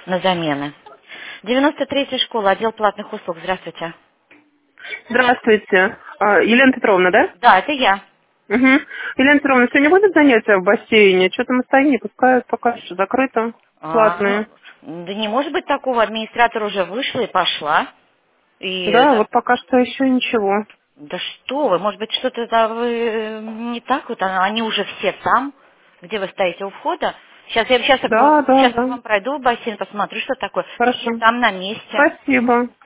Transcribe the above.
на замены. 93-я школа, отдел платных услуг. Здравствуйте. Здравствуйте. Елена Петровна, да? Да, это я. Угу. Елена Петровна, сегодня будут занятия в бассейне? Что-то мы стоим, не пускают, пока что закрыто. Ну, Платные. да не может быть такого. Администратор уже вышла и пошла. Да, вот пока что еще ничего. Да что вы, может быть, что-то не так вот, они уже все там, где вы стоите у входа. Сейчас я Да, да, сейчас к да. вам пройду в бассейн, посмотрю, что такое. Все Хорошо. там на месте. Спасибо.